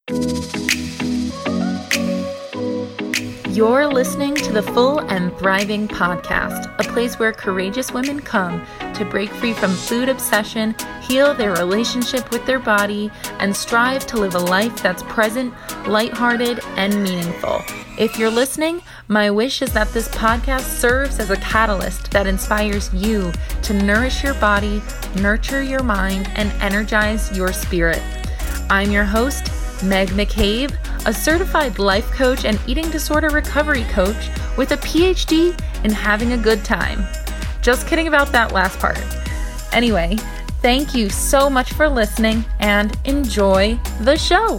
You're listening to the Full and Thriving Podcast, a place where courageous women come to break free from food obsession, heal their relationship with their body, and strive to live a life that's present, lighthearted, and meaningful. If you're listening, my wish is that this podcast serves as a catalyst that inspires you to nourish your body, nurture your mind, and energize your spirit. I'm your host, Meg McCabe, a certified life coach and eating disorder recovery coach with a PhD in having a good time. Just kidding about that last part. Anyway, thank you so much for listening and enjoy the show.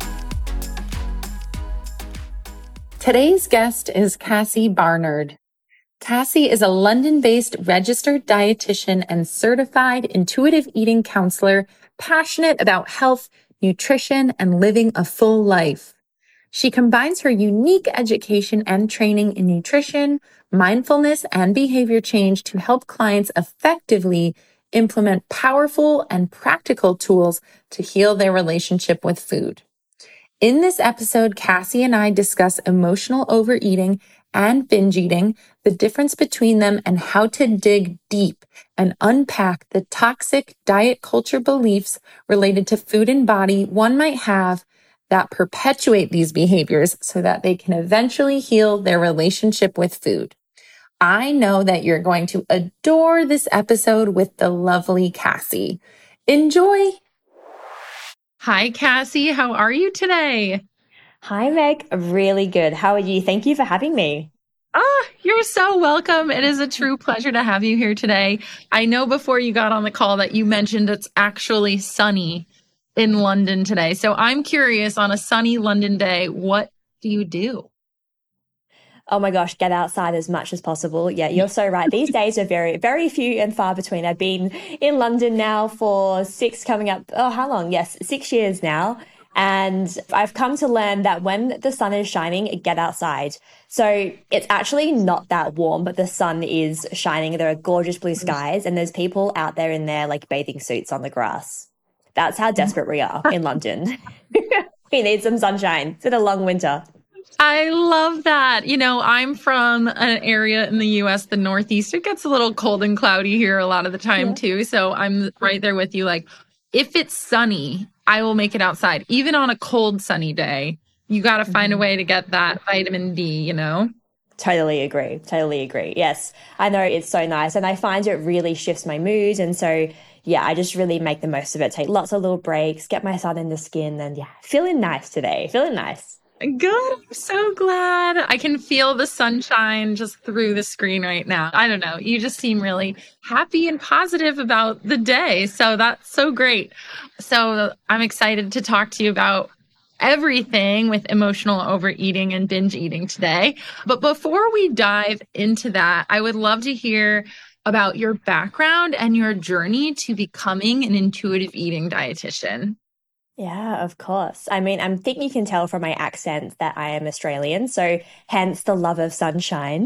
Today's guest is Cassie Barnard. Cassie is a London-based registered dietitian and certified intuitive eating counselor, passionate about health, nutrition, and living a full life. She combines her unique education and training in nutrition, mindfulness, and behavior change to help clients effectively implement powerful and practical tools to heal their relationship with food. In this episode, Cassie and I discuss emotional overeating and binge eating, the difference between them, and how to dig deep and unpack the toxic diet culture beliefs related to food and body one might have that perpetuate these behaviors so that they can eventually heal their relationship with food. I know that you're going to adore this episode with the lovely Cassie. Enjoy! Hi, Cassie. How are you today? Hi, Meg. Really good. How are you? Thank you for having me. You're so welcome. It is a true pleasure to have you here today. I know before you got on the call that you mentioned it's actually sunny in London today. So I'm curious, on a sunny London day, what do you do? Oh my gosh, get outside as much as possible. Yeah, you're so right. These days are very, very few and far between. I've been in London now for 6 years now. And I've come to learn that when the sun is shining, get outside. So it's actually not that warm, but the sun is shining. There are gorgeous blue skies and there's people out there in their like bathing suits on the grass. That's how desperate we are in London. We need some sunshine. It's been a long winter. I love that. You know, I'm from an area in the US, the Northeast. It gets a little cold and cloudy here a lot of the time too. So I'm right there with you. Like, if it's sunny, I will make it outside. Even on a cold, sunny day, you got to find a way to get that vitamin D, you know? Totally agree. Yes, I know it's so nice. And I find it really shifts my mood. And so, yeah, I just really make the most of it. Take lots of little breaks, get my sun in the skin. And yeah, feeling nice today. Feeling nice. Good. I'm so glad. I can feel the sunshine just through the screen right now. I don't know. You just seem really happy and positive about the day. So that's so great. So I'm excited to talk to you about everything with emotional overeating and binge eating today. But before we dive into that, I would love to hear about your background and your journey to becoming an intuitive eating dietitian. Yeah, of course. I mean, I think you can tell from my accent that I am Australian, so hence the love of sunshine.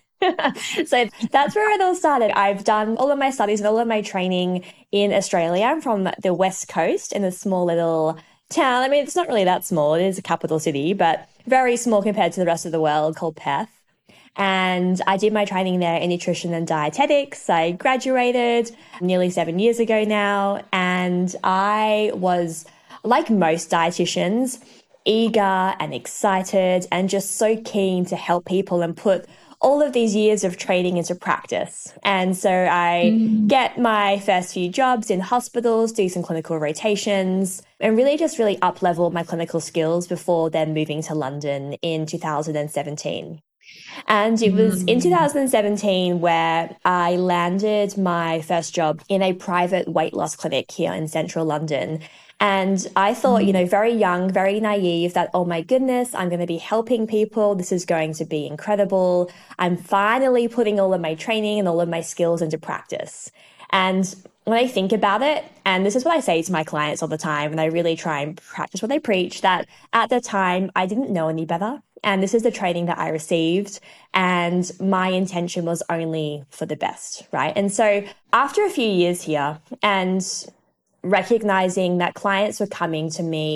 So that's where it all started. I've done all of my studies and all of my training in Australia. I'm from the West Coast in a small little town. I mean, it's not really that small. It is a capital city, but very small compared to the rest of the world, called Perth. And I did my training there in nutrition and dietetics. I graduated nearly 7 years ago now, and I was, like most dietitians, eager and excited and just so keen to help people and put all of these years of training into practice. And so I get my first few jobs in hospitals, do some clinical rotations, and really up-level my clinical skills before then moving to London in 2017. And it was in 2017 where I landed my first job in a private weight loss clinic here in central London. And I thought, very young, very naive, that, oh my goodness, I'm going to be helping people. This is going to be incredible. I'm finally putting all of my training and all of my skills into practice. And when I think about it, and this is what I say to my clients all the time, and I really try and practice what I preach, that at the time I didn't know any better. And this is the training that I received. And my intention was only for the best, right? And so after a few years here and recognizing that clients were coming to me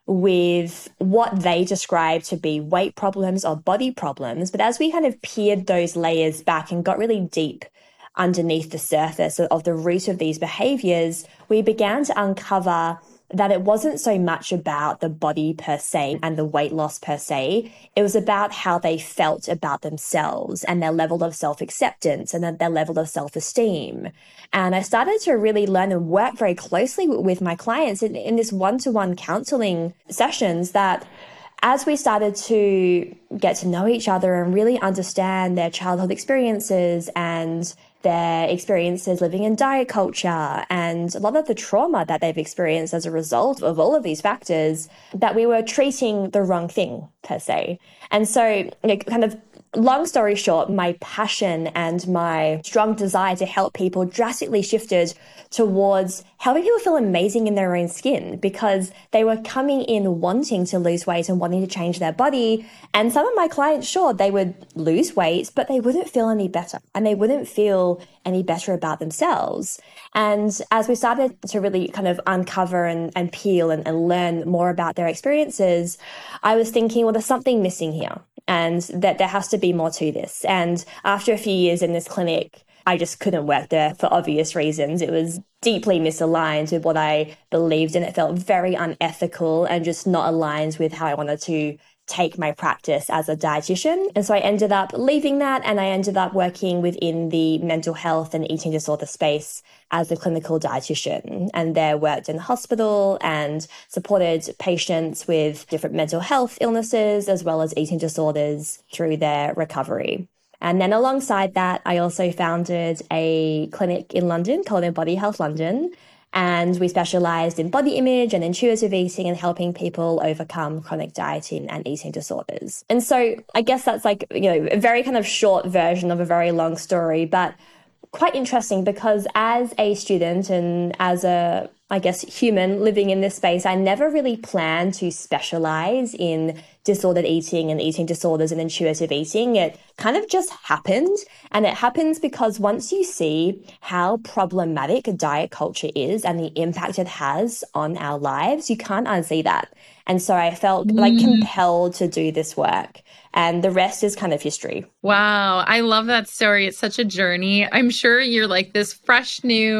with what they described to be weight problems or body problems. But as we kind of peeled those layers back and got really deep underneath the surface of the root of these behaviors, we began to uncover that it wasn't so much about the body per se and the weight loss per se. It was about how they felt about themselves and their level of self-acceptance and their level of self-esteem. And I started to really learn and work very closely with my clients in this one-to-one counseling sessions, that as we started to get to know each other and really understand their childhood experiences and their experiences living in diet culture and a lot of the trauma that they've experienced as a result of all of these factors, that we were treating the wrong thing per se. And so, kind of long story short, my passion and my strong desire to help people drastically shifted towards helping people feel amazing in their own skin, because they were coming in wanting to lose weight and wanting to change their body. And some of my clients, sure, they would lose weight, but they wouldn't feel any better and they wouldn't feel any better about themselves. And as we started to really kind of uncover and peel and learn more about their experiences, I was thinking, well, there's something missing here, and that there has to be more to this. And after a few years in this clinic, I just couldn't work there for obvious reasons. It was deeply misaligned with what I believed, and it felt very unethical and just not aligned with how I wanted to take my practice as a dietitian. And so I ended up leaving that, and I ended up working within the mental health and eating disorder space as a clinical dietitian, and there worked in the hospital and supported patients with different mental health illnesses as well as eating disorders through their recovery. And then alongside that, I also founded a clinic in London called Embody Health London. And we specialized in body image and intuitive eating and helping people overcome chronic dieting and eating disorders. And so I guess that's like, a very kind of short version of a very long story, but quite interesting, because as a student and as a, I guess, human living in this space, I never really planned to specialize in disordered eating and eating disorders and intuitive eating. It kind of just happened. And it happens because once you see how problematic diet culture is and the impact it has on our lives, you can't unsee that. And so I felt like compelled to do this work. And the rest is kind of history. Wow. I love that story. It's such a journey. I'm sure you're like this fresh,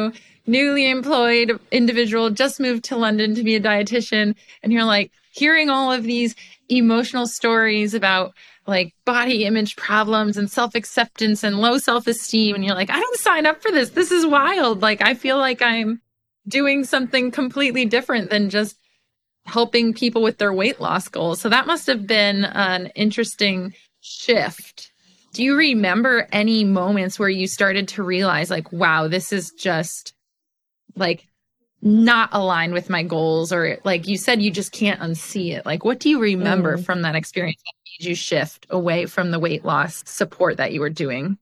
newly employed individual, just moved to London to be a dietitian. And you're like hearing all of these emotional stories about like body image problems and self-acceptance and low self-esteem. And you're like, I don't sign up for this. This is wild. Like, I feel like I'm doing something completely different than just helping people with their weight loss goals. So that must have been an interesting shift. Do you remember any moments where you started to realize like, wow, this is just like not aligned with my goals? Or like you said, you just can't unsee it. Like, what do you remember from that experience that made you shift away from the weight loss support that you were doing?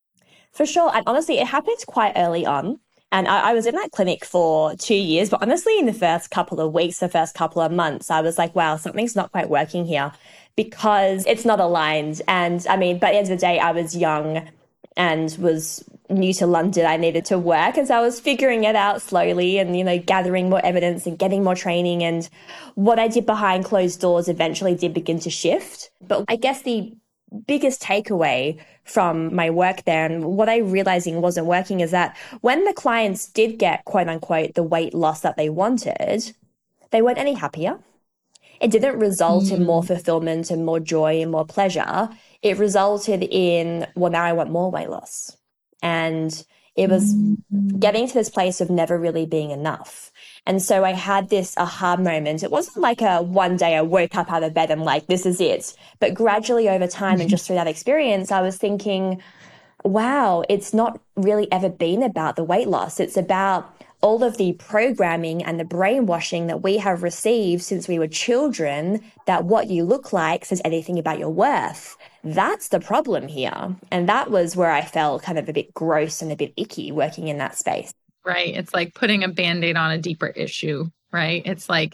For sure. And honestly, it happened quite early on. And I was in that clinic for 2 years, but honestly, in the first couple of weeks, the first couple of months, I was like, wow, something's not quite working here, because it's not aligned. And I mean, by the end of the day, I was young and was new to London. I needed to work. And so I was figuring it out slowly and, gathering more evidence and getting more training. And what I did behind closed doors eventually did begin to shift. But I guess the biggest takeaway from my work there and what I realizing wasn't working is that when the clients did get quote unquote the weight loss that they wanted, they weren't any happier. It didn't result in more fulfillment and more joy and more pleasure. It resulted in, well, now I want more weight loss. And it was getting to this place of never really being enough. And so I had this aha moment. It wasn't like a one day I woke up out of bed and like, this is it. But gradually over time and just through that experience, I was thinking, wow, it's not really ever been about the weight loss. It's about all of the programming and the brainwashing that we have received since we were children, that what you look like says anything about your worth. That's the problem here. And that was where I felt kind of a bit gross and a bit icky working in that space. Right. It's like putting a Band-Aid on a deeper issue, right? It's like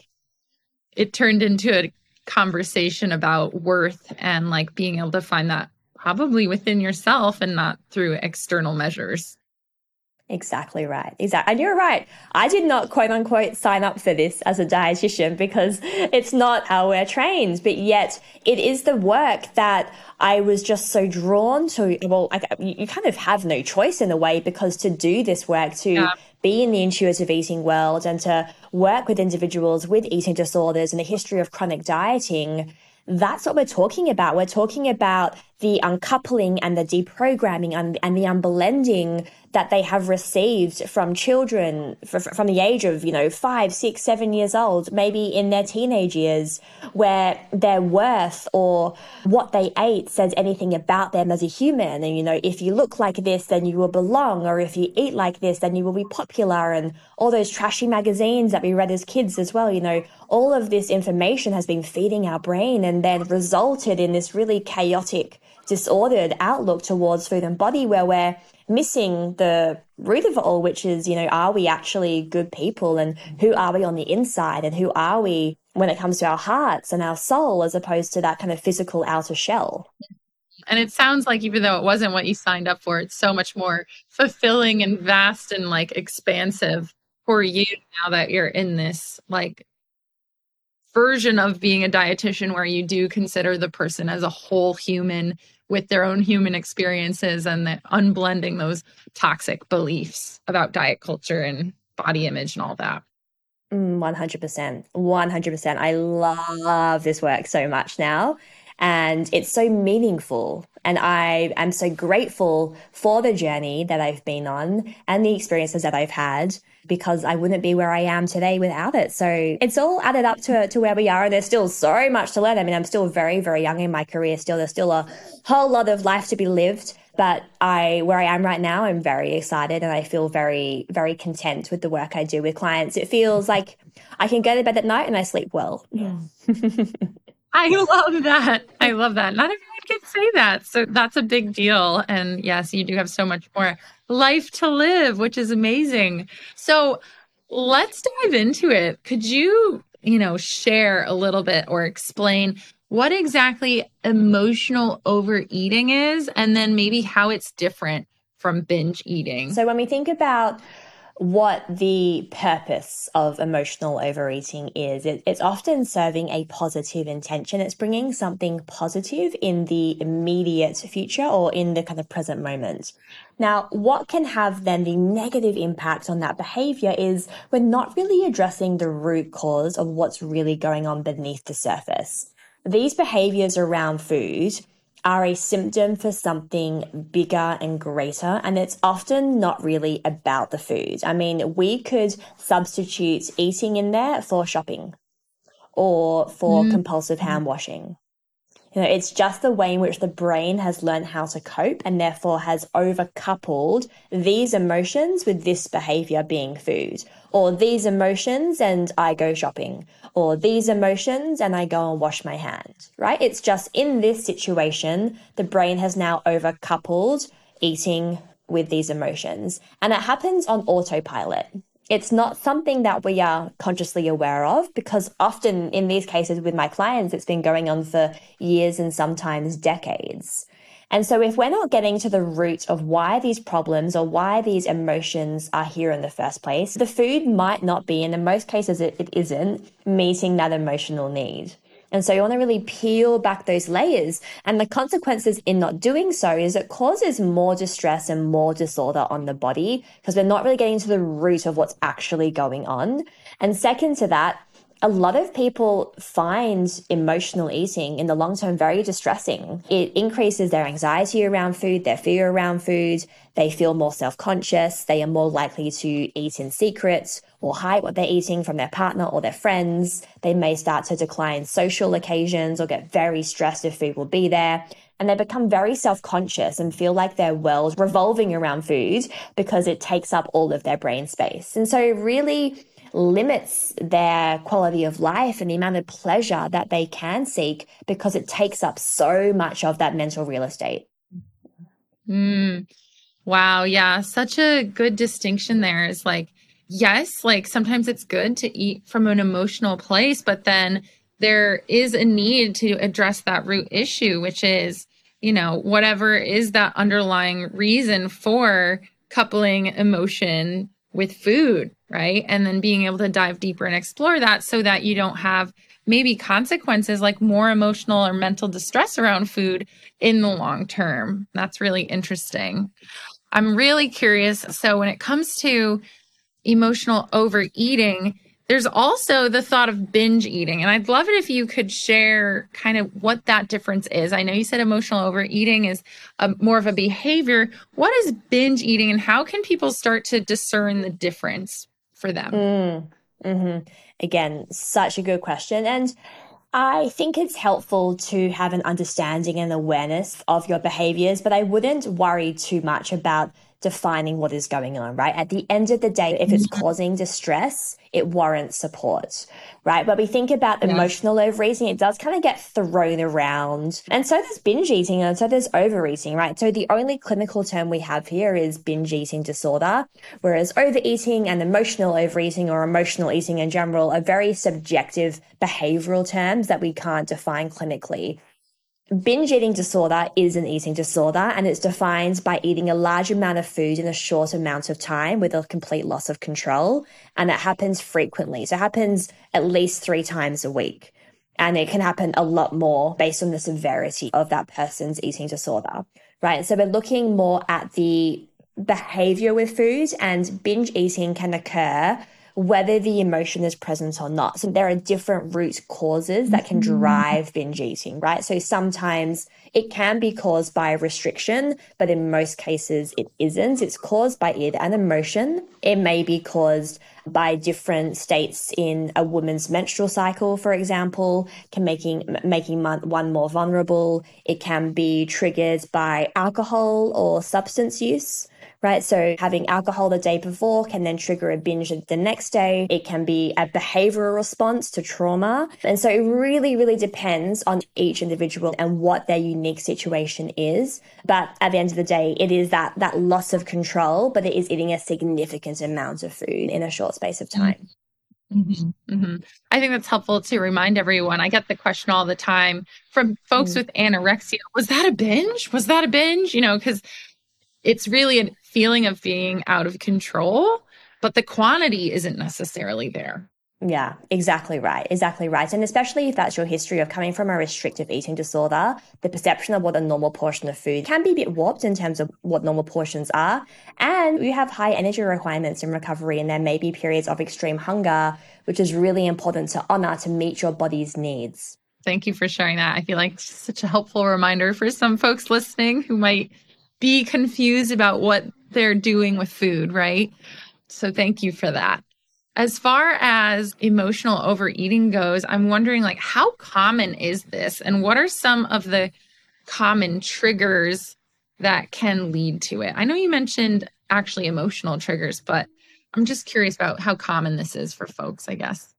it turned into a conversation about worth and like being able to find that probably within yourself and not through external measures. Exactly right. Exactly. And you're right. I did not quote unquote sign up for this as a dietitian because it's not how we're trained, but yet it is the work that I was just so drawn to. Well, you kind of have no choice in a way, because to do this work, to be in the intuitive eating world and to work with individuals with eating disorders and a history of chronic dieting, that's what we're talking about. We're talking about the uncoupling and the deprogramming and the unblending that they have received from children from the age of, 5, 6, 7 years old, maybe in their teenage years, where their worth or what they ate says anything about them as a human. And, if you look like this, then you will belong. Or if you eat like this, then you will be popular. And all those trashy magazines that we read as kids as well, all of this information has been feeding our brain and then resulted in this really chaotic, disordered outlook towards food and body, where we're missing the root of it all, which is, are we actually good people, and who are we on the inside, and who are we when it comes to our hearts and our soul, as opposed to that kind of physical outer shell. And it sounds like, even though it wasn't what you signed up for, it's so much more fulfilling and vast and expansive for you now that you're in this version of being a dietitian, where you do consider the person as a whole human with their own human experiences, and unblending those toxic beliefs about diet culture and body image and all that. 100%. 100%. I love this work so much now. And it's so meaningful. And I am so grateful for the journey that I've been on and the experiences that I've had, because I wouldn't be where I am today without it. So it's all added up to where we are. And there's still so much to learn. I mean, I'm still very, very young in my career still. There's still a whole lot of life to be lived. But where I am right now, I'm very excited, and I feel very, very content with the work I do with clients. It feels like I can go to bed at night and I sleep well. I love that. I love that. Not everyone can say that. So that's a big deal. And yes, you do have so much more life to live, which is amazing. So let's dive into it. Could you, share a little bit or explain what exactly emotional overeating is, and then maybe how it's different from binge eating? So when we think about what the purpose of emotional overeating is, it's often serving a positive intention. It's bringing something positive in the immediate future or in the kind of present moment. Now, what can have then the negative impact on that behavior is we're not really addressing the root cause of what's really going on beneath the surface. These behaviors around food are a symptom for something bigger and greater, and it's often not really about the food. I mean, we could substitute eating in there for shopping or for compulsive hand washing. It's just the way in which the brain has learned how to cope, and therefore has overcoupled these emotions with this behavior being food, or these emotions and I go shopping, or these emotions and I go and wash my hands, right? It's just in this situation, the brain has now overcoupled eating with these emotions, and it happens on autopilot. It's not something that we are consciously aware of, because often in these cases with my clients, it's been going on for years and sometimes decades. And so if we're not getting to the root of why these problems or why these emotions are here in the first place, the food might not be, and in most cases it isn't, meeting that emotional need. And so you want to really peel back those layers. And the consequences in not doing so is it causes more distress and more disorder on the body, because we're not really getting to the root of what's actually going on. And second to that, a lot of people find emotional eating in the long term very distressing. It increases their anxiety around food, their fear around food. They feel more self-conscious. They are more likely to eat in secret or hide what they're eating from their partner or their friends. They may start to decline social occasions or get very stressed if food will be there. And they become very self-conscious and feel like their world revolving around food because it takes up all of their brain space. And so really limits their quality of life and the amount of pleasure that they can seek, because it takes up so much of that mental real estate. Wow. Yeah. Such a good distinction there. Is yes, sometimes it's good to eat from an emotional place, but then there is a need to address that root issue, which is, whatever is that underlying reason for coupling emotion with food, right? And then being able to dive deeper and explore that so that you don't have maybe consequences like more emotional or mental distress around food in the long term. That's really interesting. I'm really curious. So when it comes to emotional overeating, there's also the thought of binge eating. And I'd love it if you could share kind of what that difference is. I know you said emotional overeating is more of a behavior. What is binge eating and how can people start to discern the difference for them? Again, such a good question. And I think it's helpful to have an understanding and awareness of your behaviors, but I wouldn't worry too much about defining what is going on, right? At the end of the day, if it's causing distress, it warrants support, right? But we think about emotional overeating, it does kind of get thrown around. And so does binge eating and so does overeating, right? So the only clinical term we have here is binge eating disorder, whereas overeating and emotional overeating or emotional eating in general are very subjective behavioral terms that we can't define clinically. Binge eating disorder is an eating disorder and it's defined by eating a large amount of food in a short amount of time with a complete loss of control. And it happens frequently. So it happens at least 3 times a week. And it can happen a lot more based on the severity of that person's eating disorder, right? So we're looking more at the behavior with food, and binge eating can occur whether the emotion is present or not. So there are different root causes that can drive binge eating, right? So sometimes it can be caused by restriction, but in most cases it isn't. It's caused by either an emotion. It may be caused by different states in a woman's menstrual cycle, for example, can making one more vulnerable. It can be triggered by alcohol or substance use, right? So having alcohol the day before can then trigger a binge the next day. It can be a behavioral response to trauma. And so it really, really depends on each individual and what their unique situation is. But at the end of the day, it is that loss of control, but it is eating a significant amount of food in a short space of time. I think that's helpful to remind everyone. I get the question all the time from folks with anorexia. Was that a binge? Was that a binge? Because it's really a feeling of being out of control, but the quantity isn't necessarily there. Yeah, exactly right. Exactly right. And especially if that's your history of coming from a restrictive eating disorder, the perception of what a normal portion of food can be a bit warped in terms of what normal portions are. And you have high energy requirements in recovery, and there may be periods of extreme hunger, which is really important to honor to meet your body's needs. Thank you for sharing that. I feel like it's such a helpful reminder for some folks listening who might be confused about what they're doing with food, right? So thank you for that. As far as emotional overeating goes, I'm wondering, like, how common is this? And what are some of the common triggers that can lead to it? I know you mentioned actually emotional triggers, but I'm just curious about how common this is for folks, I guess.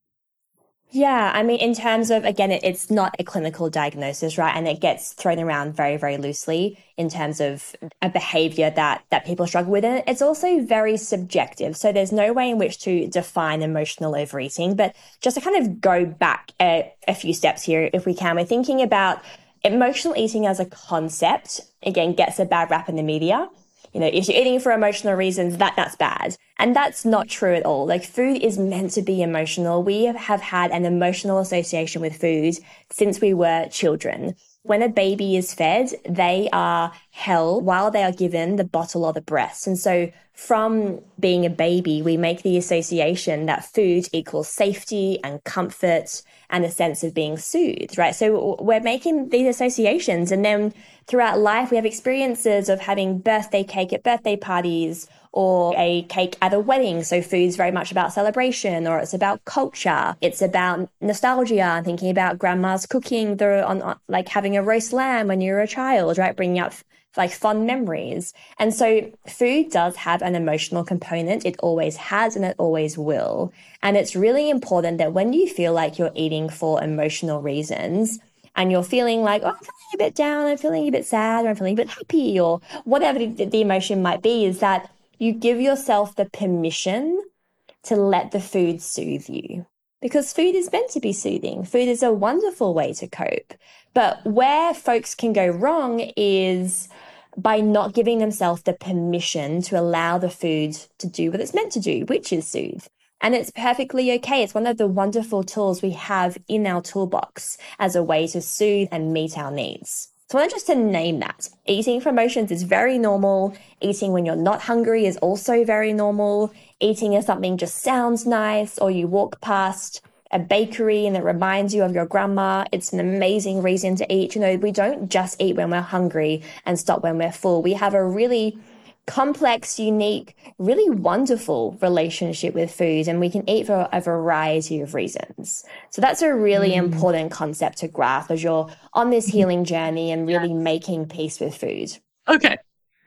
Yeah, I mean, in terms of, again, it's not a clinical diagnosis, right? And it gets thrown around very, very loosely in terms of a behavior that people struggle with. And it's also very subjective. So there's no way in which to define emotional overeating. But just to kind of go back a few steps here, if we can, we're thinking about emotional eating as a concept, again, gets a bad rap in the media. If you're eating for emotional reasons, that's bad. And that's not true at all. Like, food is meant to be emotional. We have had an emotional association with food since we were children. When a baby is fed, they are held while they are given the bottle or the breast. And so from being a baby, we make the association that food equals safety and comfort and a sense of being soothed, right? So we're making these associations. And then throughout life, we have experiences of having birthday cake at birthday parties or a cake at a wedding. So food's very much about celebration, or it's about culture. It's about nostalgia and thinking about grandma's cooking, like having a roast lamb when you were a child, right? Bringing up like fond memories. And so food does have an emotional component. It always has and it always will. And it's really important that when you feel like you're eating for emotional reasons and you're feeling like, oh, I'm feeling a bit down, I'm feeling a bit sad, or I'm feeling a bit happy, or whatever the emotion might be, is that you give yourself the permission to let the food soothe you. Because food is meant to be soothing. Food is a wonderful way to cope. But where folks can go wrong is by not giving themselves the permission to allow the food to do what it's meant to do, which is soothe. And it's perfectly okay. It's one of the wonderful tools we have in our toolbox as a way to soothe and meet our needs. So I want just to name that. Eating for emotions is very normal. Eating when you're not hungry is also very normal. Eating if something just sounds nice, or you walk past a bakery and it reminds you of your grandma, it's an amazing reason to eat. We don't just eat when we're hungry and stop when we're full. We have a really complex, unique, really wonderful relationship with food, and we can eat for a variety of reasons. So that's a really important concept to grasp as you're on this healing journey and really making peace with food. Okay.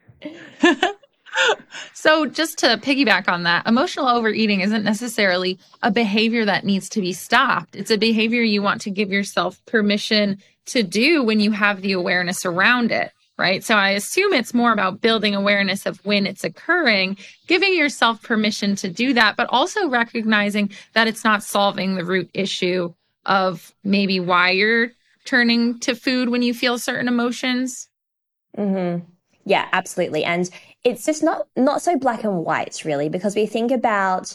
So just to piggyback on that, emotional overeating isn't necessarily a behavior that needs to be stopped. It's a behavior you want to give yourself permission to do when you have the awareness around it. Right. So I assume it's more about building awareness of when it's occurring, giving yourself permission to do that, but also recognizing that it's not solving the root issue of maybe why you're turning to food when you feel certain emotions. Mm-hmm. Yeah, absolutely. And it's just not so black and white, really, because we think about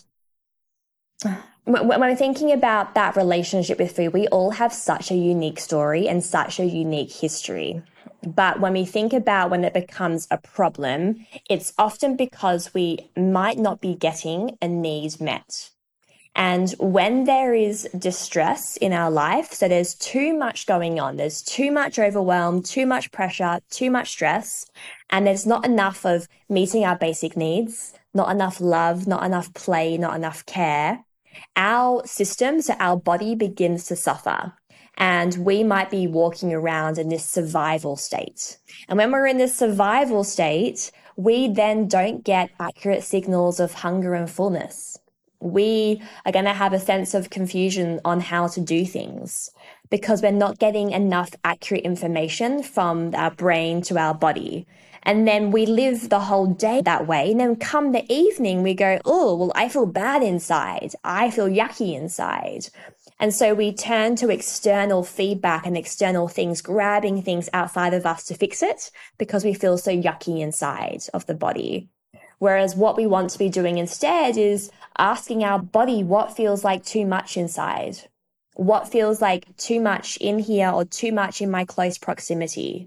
when we're thinking about that relationship with food, we all have such a unique story and such a unique history. But when we think about when it becomes a problem, it's often because we might not be getting a need met. And when there is distress in our life, so there's too much going on, there's too much overwhelm, too much pressure, too much stress, and there's not enough of meeting our basic needs, not enough love, not enough play, not enough care, our system, so our body begins to suffer. And we might be walking around in this survival state. And when we're in this survival state, we then don't get accurate signals of hunger and fullness. We are going to have a sense of confusion on how to do things because we're not getting enough accurate information from our brain to our body. And then we live the whole day that way. And then come the evening, we go, oh, well, I feel bad inside. I feel yucky inside. And so we turn to external feedback and external things, grabbing things outside of us to fix it because we feel so yucky inside of the body. Whereas what we want to be doing instead is asking our body what feels like too much inside, what feels like too much in here or too much in my close proximity,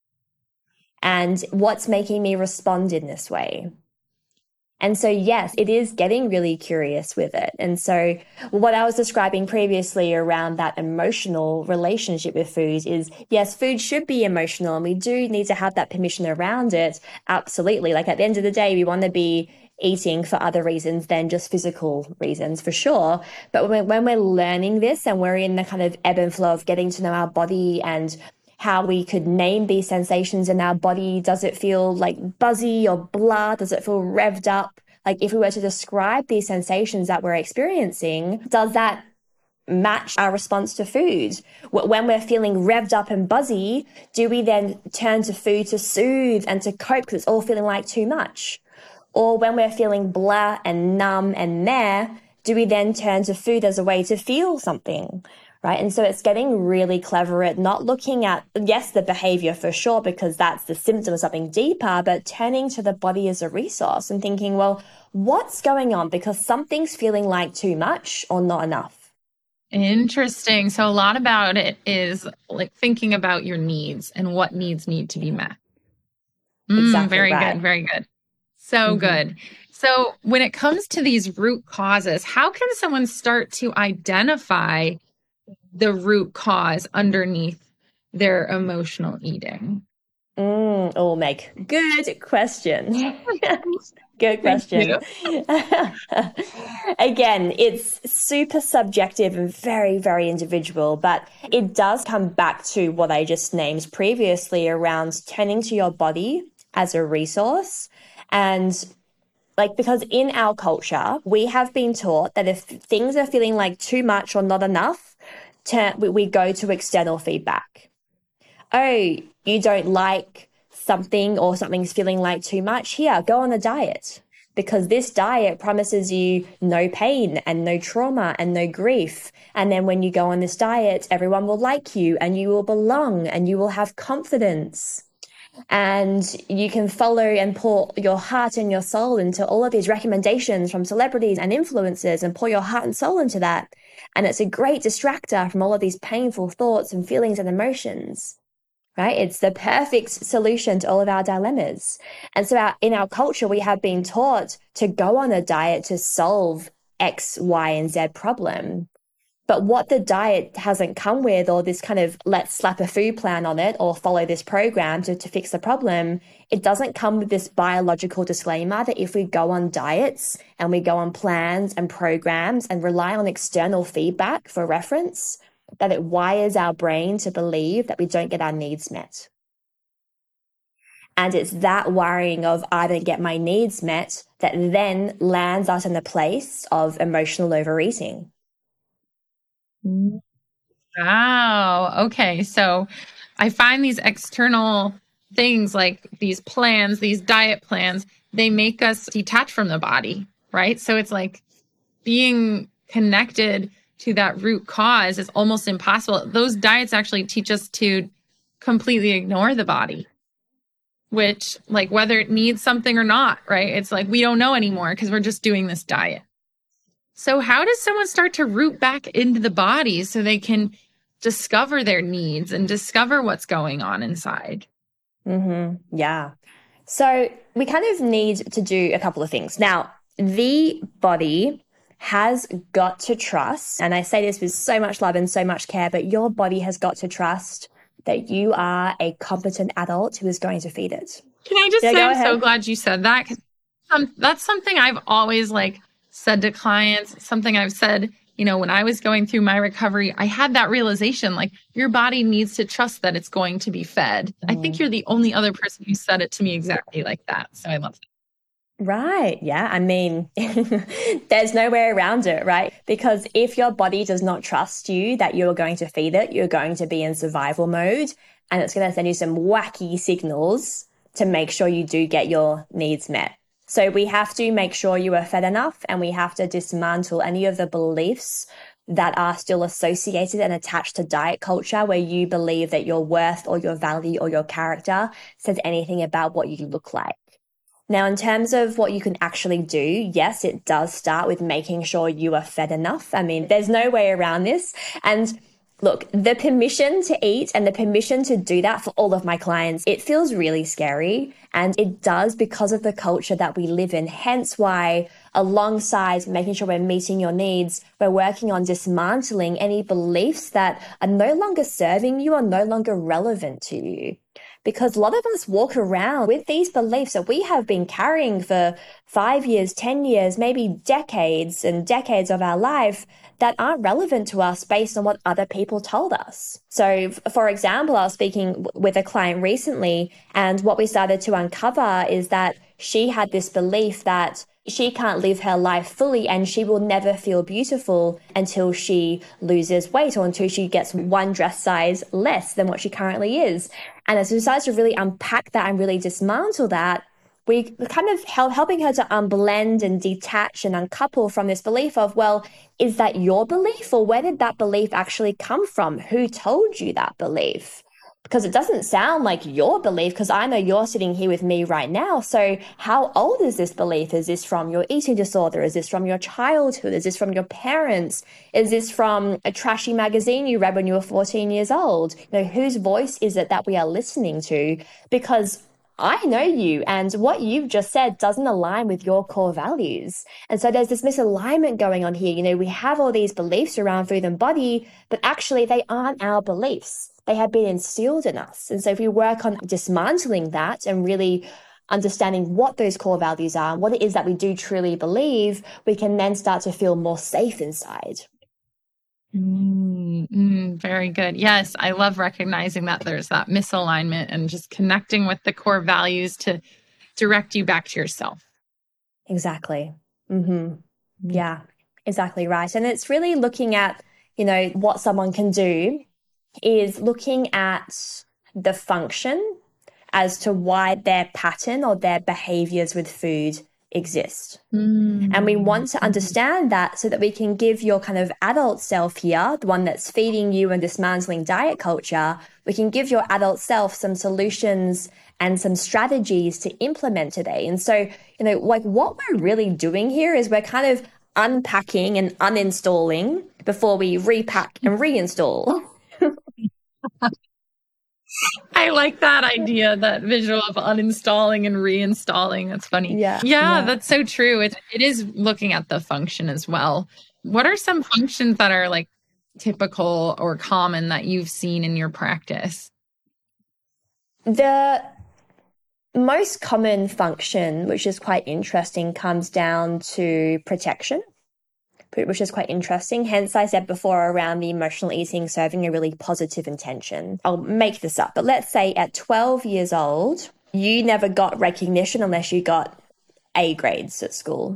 and what's making me respond in this way. And so, yes, it is getting really curious with it. And so what I was describing previously around that emotional relationship with food is, yes, food should be emotional and we do need to have that permission around it. Absolutely. Like at the end of the day, we want to be eating for other reasons than just physical reasons, for sure. But when we're learning this and we're in the kind of ebb and flow of getting to know our body and how we could name these sensations in our body. Does it feel like buzzy or blah? Does it feel revved up? Like if we were to describe these sensations that we're experiencing, does that match our response to food? When we're feeling revved up and buzzy, do we then turn to food to soothe and to cope because it's all feeling like too much? Or when we're feeling blah and numb and meh, do we then turn to food as a way to feel something? Right. And so it's getting really clever at not looking at, yes, the behavior for sure, because that's the symptom of something deeper, but turning to the body as a resource and thinking, well, what's going on? Because something's feeling like too much or not enough. Interesting. So a lot about it is like thinking about your needs and what needs need to be met. Exactly. Very right. good. Very good. So good. So when it comes to these root causes, how can someone start to identify the root cause underneath their emotional eating? Oh, Meg, good question. Good question. Again, it's super subjective and very, very individual, but it does come back to what I just named previously around turning to your body as a resource. And because in our culture, we have been taught that if things are feeling like too much or not enough, we go to external feedback. Oh, you don't like something or something's feeling like too much? Here, go on a diet. Because this diet promises you no pain and no trauma and no grief. And then when you go on this diet, everyone will like you and you will belong and you will have confidence. And you can follow and pour your heart and your soul into all of these recommendations from celebrities and influencers and pour your heart and soul into that. And it's a great distractor from all of these painful thoughts and feelings and emotions, right? It's the perfect solution to all of our dilemmas. And so in our culture, we have been taught to go on a diet to solve X, Y, and Z problem. But what the diet hasn't come with, or this kind of let's slap a food plan on it or follow this program to fix the problem, it doesn't come with this biological disclaimer that if we go on diets and we go on plans and programs and rely on external feedback for reference, that it wires our brain to believe that we don't get our needs met. And it's that wiring of I don't get my needs met that then lands us in the place of emotional overeating. Wow. Okay. So I find these external things like these plans, these diet plans, they make us detach from the body, right? So it's like being connected to that root cause is almost impossible. Those diets actually teach us to completely ignore the body, which, like, whether it needs something or not, right? It's like we don't know anymore because we're just doing this diet. So how does someone start to root back into the body so they can discover their needs and discover what's going on inside? Yeah. So we kind of need to do a couple of things. Now, the body has got to trust, and I say this with so much love and so much care, but your body has got to trust that you are a competent adult who is going to feed it. Can I just say, I'm so glad you said that, because that's something I've always said to clients, something I've said, when I was going through my recovery. I had that realization, your body needs to trust that it's going to be fed. I think you're the only other person who said it to me exactly like that. So I love that. Right. Yeah. I mean, there's no way around it, right? Because if your body does not trust you that you're going to feed it, you're going to be in survival mode, and it's going to send you some wacky signals to make sure you do get your needs met. So we have to make sure you are fed enough, and we have to dismantle any of the beliefs that are still associated and attached to diet culture, where you believe that your worth or your value or your character says anything about what you look like. Now, in terms of what you can actually do, yes, it does start with making sure you are fed enough. I mean, there's no way around this. And look, the permission to eat and the permission to do that for all of my clients, it feels really scary. And it does because of the culture that we live in. Hence why, alongside making sure we're meeting your needs, we're working on dismantling any beliefs that are no longer serving you or no longer relevant to you. Because a lot of us walk around with these beliefs that we have been carrying for 5 years, 10 years, maybe decades and decades of our life that aren't relevant to us based on what other people told us. So, for example, I was speaking with a client recently, and what we started to uncover is that she had this belief that she can't live her life fully and she will never feel beautiful until she loses weight or until she gets one dress size less than what she currently is. And as we started to really unpack that and really dismantle that, we kind of helping her to unblend and detach and uncouple from this belief of, well, is that your belief, or where did that belief actually come from? Who told you that belief? Because it doesn't sound like your belief, because I know you're sitting here with me right now. So how old is this belief? Is this from your eating disorder? Is this from your childhood? Is this from your parents? Is this from a trashy magazine you read when you were 14 years old? Whose voice is it that we are listening to? Because I know you, and what you've just said doesn't align with your core values. And so there's this misalignment going on here. We have all these beliefs around food and body, but actually they aren't our beliefs. They have been instilled in us. And so if we work on dismantling that and really understanding what those core values are and what it is that we do truly believe, we can then start to feel more safe inside. Very good. Yes, I love recognizing that there's that misalignment and just connecting with the core values to direct you back to yourself. Exactly. Yeah, exactly right. And it's really looking at, what someone can do is looking at the function as to why their pattern or their behaviors with food exist. And we want to understand that so that we can give your kind of adult self here, the one that's feeding you and dismantling diet culture, we can give your adult self some solutions and some strategies to implement today. And so, like what we're really doing here is we're kind of unpacking and uninstalling before we repack and reinstall. I like that idea, that visual of uninstalling and reinstalling. That's funny. Yeah, that's so true. It is looking at the function as well. What are some functions that are like typical or common that you've seen in your practice? The most common function, which is quite interesting, comes down to protection, which is quite interesting. Hence, I said before around the emotional eating serving a really positive intention. I'll make this up, but let's say at 12 years old, you never got recognition unless you got A grades at school.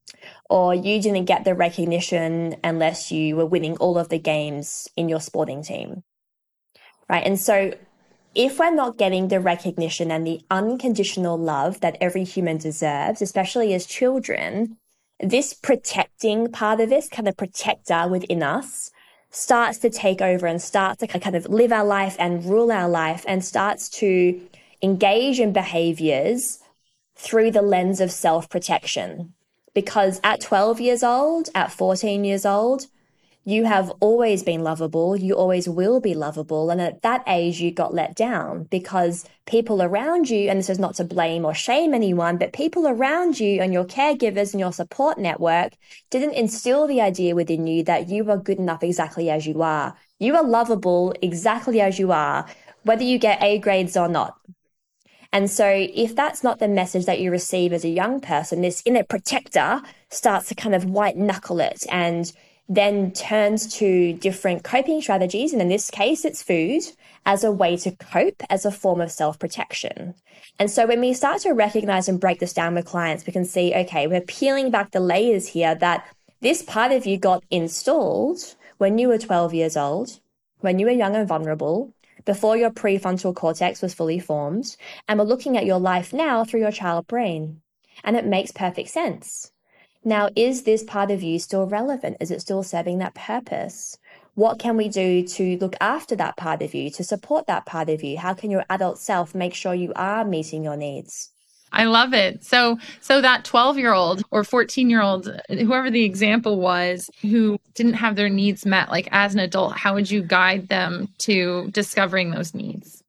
Or you didn't get the recognition unless you were winning all of the games in your sporting team. Right? And so if we're not getting the recognition and the unconditional love that every human deserves, especially as children, this protecting part of this kind of protector within us starts to take over and starts to kind of live our life and rule our life and starts to engage in behaviors through the lens of self-protection. Because at 12 years old, at 14 years old, you have always been lovable. You always will be lovable. And at that age, you got let down because people around you, and this is not to blame or shame anyone, but people around you and your caregivers and your support network didn't instill the idea within you that you are good enough exactly as you are. You are lovable exactly as you are, whether you get A grades or not. And so if that's not the message that you receive as a young person, this inner protector starts to kind of white knuckle it and then turns to different coping strategies. And in this case, it's food as a way to cope, as a form of self-protection. And so when we start to recognize and break this down with clients, we can see, okay, we're peeling back the layers here that this part of you got installed when you were 12 years old, when you were young and vulnerable, before your prefrontal cortex was fully formed. And we're looking at your life now through your child brain. And it makes perfect sense. Now, is this part of you still relevant? Is it still serving that purpose? What can we do to look after that part of you, to support that part of you? How can your adult self make sure you are meeting your needs? I love it. So that 12-year-old or 14-year-old, whoever the example was, who didn't have their needs met, like as an adult, how would you guide them to discovering those needs?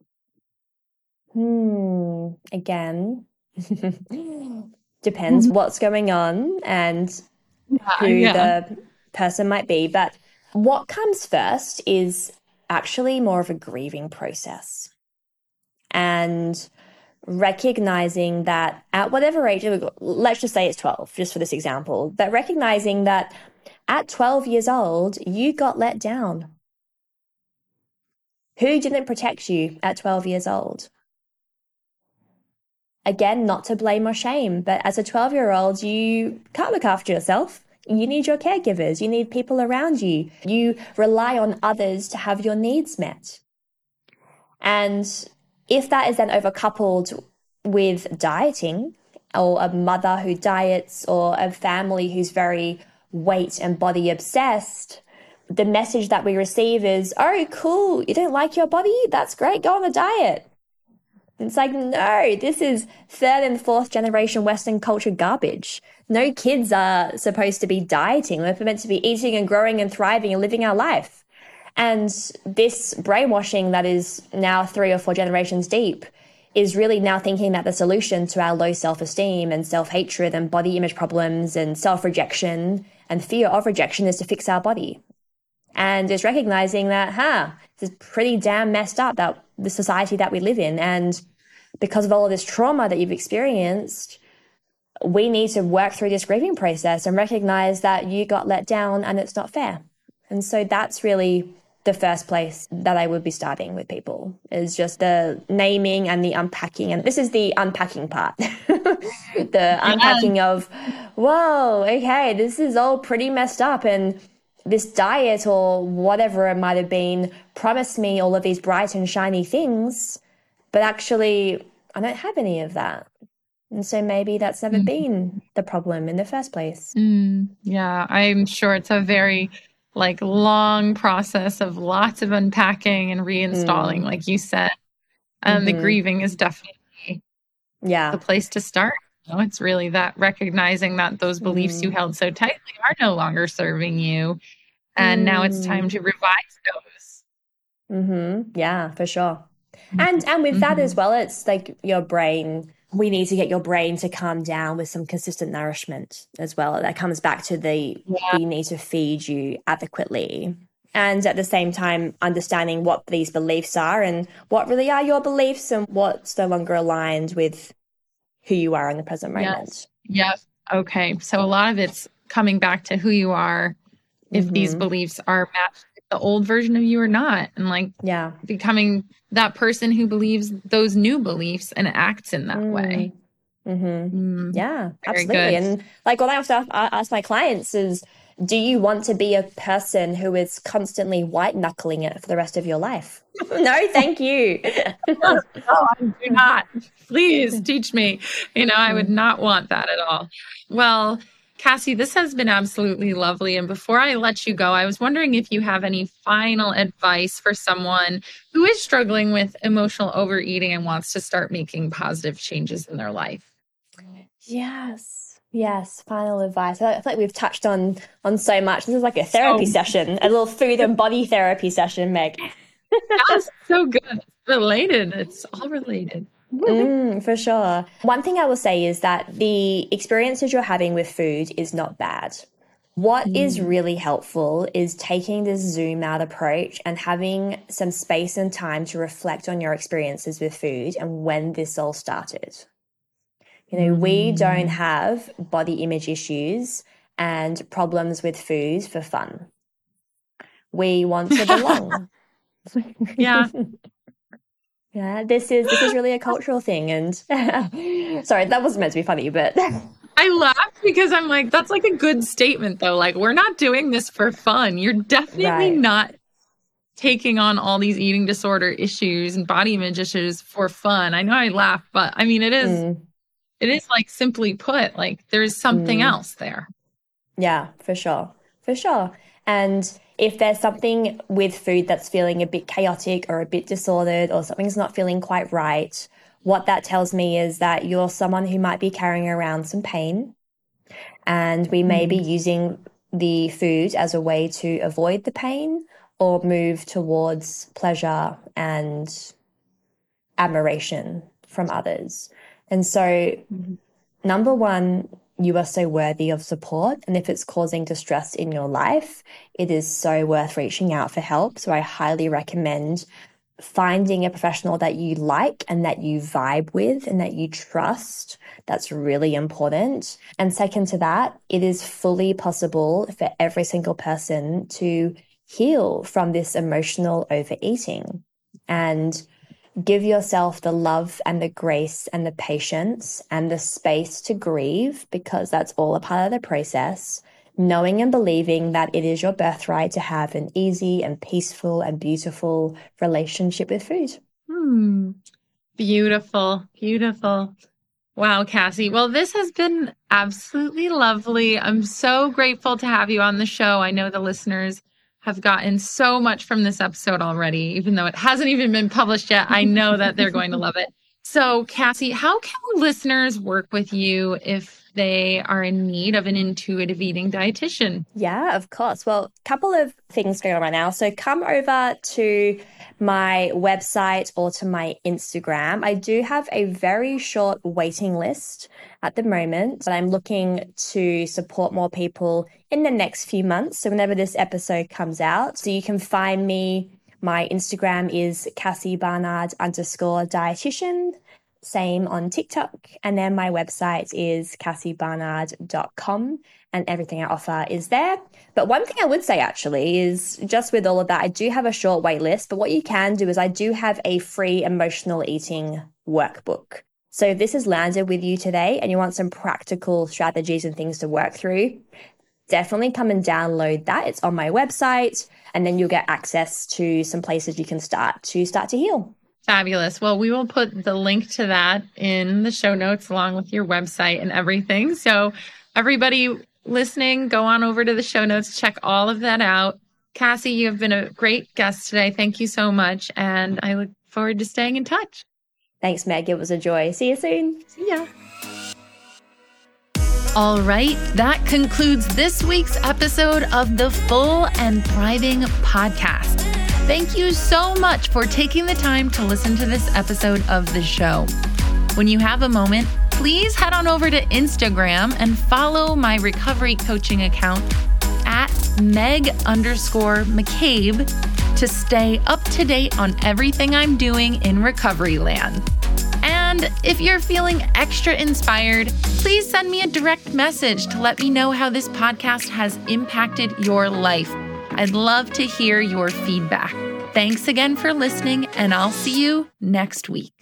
Again, depends what's going on and who the person might be. But what comes first is actually more of a grieving process. And recognizing that at whatever age, let's just say it's 12, just for this example, but recognizing that at 12 years old, you got let down. Who didn't protect you at 12 years old? Again, not to blame or shame, but as a 12-year-old, you can't look after yourself. You need your caregivers. You need people around you. You rely on others to have your needs met. And if that is then overcoupled with dieting, or a mother who diets, or a family who's very weight and body obsessed, the message that we receive is, oh, cool, you don't like your body? That's great, go on a diet. It's like, no, this is third and fourth generation Western culture garbage. No kids are supposed to be dieting. We're meant to be eating and growing and thriving and living our life. And this brainwashing that is now 3 or 4 generations deep is really now thinking that the solution to our low self-esteem and self-hatred and body image problems and self-rejection and fear of rejection is to fix our body. And it's recognizing that, this is pretty damn messed up, that the society that we live in. And because of all of this trauma that you've experienced, we need to work through this grieving process and recognize that you got let down and it's not fair. And so that's really the first place that I would be starting with people, is just the naming and the unpacking. And this is the unpacking part, the unpacking of, whoa, okay, this is all pretty messed up. And this diet or whatever it might have been promised me all of these bright and shiny things, but actually I don't have any of that. And so maybe that's never been the problem in the first place. Yeah, I'm sure it's a very like long process of lots of unpacking and reinstalling, like you said. The grieving is definitely the place to start. You know, it's really that recognizing that those beliefs you held so tightly are no longer serving you. And now it's time to revise those. Yeah, for sure. And with that as well, it's like your brain, we need to get your brain to calm down with some consistent nourishment as well. That comes back to the need to feed you adequately. And at the same time, understanding what these beliefs are and what really are your beliefs and what's no longer aligned with who you are in the present moment. Yes. Okay. So a lot of it's coming back to who you are, if these beliefs are matched with the old version of you or not. And like becoming that person who believes those new beliefs and acts in that way. Yeah, absolutely. Good. And like what I also ask my clients is, do you want to be a person who is constantly white knuckling it for the rest of your life? No, thank you. No, I do not. Please teach me. You know, I would not want that at all. Well, Cassie, this has been absolutely lovely. And before I let you go, I was wondering if you have any final advice for someone who is struggling with emotional overeating and wants to start making positive changes in their life. Yes, final advice. I feel like we've touched on so much. This is like a therapy session, a little food and body therapy session, Meg. That's so good. It's related. It's all related. For sure. One thing I will say is that the experiences you're having with food is not bad. What is really helpful is taking this zoom out approach and having some space and time to reflect on your experiences with food and when this all started. You know, we don't have body image issues and problems with food for fun. We want to belong. Yeah. Yeah, this is really a cultural thing. And sorry, that wasn't meant to be funny, but I laughed because I'm like, that's like a good statement though. Like, we're not doing this for fun. You're definitely not taking on all these eating disorder issues and body image issues for fun. I know I laugh, but I mean, it is like simply put, like there's something else there. Yeah, for sure. For sure. And if there's something with food that's feeling a bit chaotic or a bit disordered or something's not feeling quite right, what that tells me is that you're someone who might be carrying around some pain, and we may be using the food as a way to avoid the pain or move towards pleasure and admiration from others. And so, number one, you are so worthy of support. And if it's causing distress in your life, it is so worth reaching out for help. So I highly recommend finding a professional that you like and that you vibe with and that you trust. That's really important. And second to that, it is fully possible for every single person to heal from this emotional overeating. And give yourself the love and the grace and the patience and the space to grieve, because that's all a part of the process, knowing and believing that it is your birthright to have an easy and peaceful and beautiful relationship with food. Beautiful, beautiful. Wow, Cassie. Well, this has been absolutely lovely. I'm so grateful to have you on the show. I know the listeners have gotten so much from this episode already, even though it hasn't even been published yet. I know that they're going to love it. So, Cassie, how can listeners work with you if they are in need of an intuitive eating dietitian? Yeah, of course. Well, a couple of things going on right now. So come over to my website or to my Instagram. I do have a very short waiting list at the moment, but I'm looking to support more people in the next few months. So whenever this episode comes out, so you can find me. My Instagram is CassieBarnard_dietitian. Same on TikTok. And then my website is cassiebarnard.com, and everything I offer is there. But one thing I would say actually is, just with all of that, I do have a short wait list, but what you can do is I do have a free emotional eating workbook. So if this has landed with you today and you want some practical strategies and things to work through, definitely come and download that. It's on my website, and then you'll get access to some places you can start to heal. Fabulous. Well, we will put the link to that in the show notes along with your website and everything. So everybody listening, go on over to the show notes, check all of that out. Cassie, you have been a great guest today. Thank you so much. And I look forward to staying in touch. Thanks, Meg. It was a joy. See you soon. See ya. All right, that concludes this week's episode of the Full and Thriving podcast. Thank you so much for taking the time to listen to this episode of the show. When you have a moment, please head on over to Instagram and follow my recovery coaching account at Meg_McCabe to stay up to date on everything I'm doing in recovery land. And if you're feeling extra inspired, please send me a direct message to let me know how this podcast has impacted your life. I'd love to hear your feedback. Thanks again for listening, and I'll see you next week.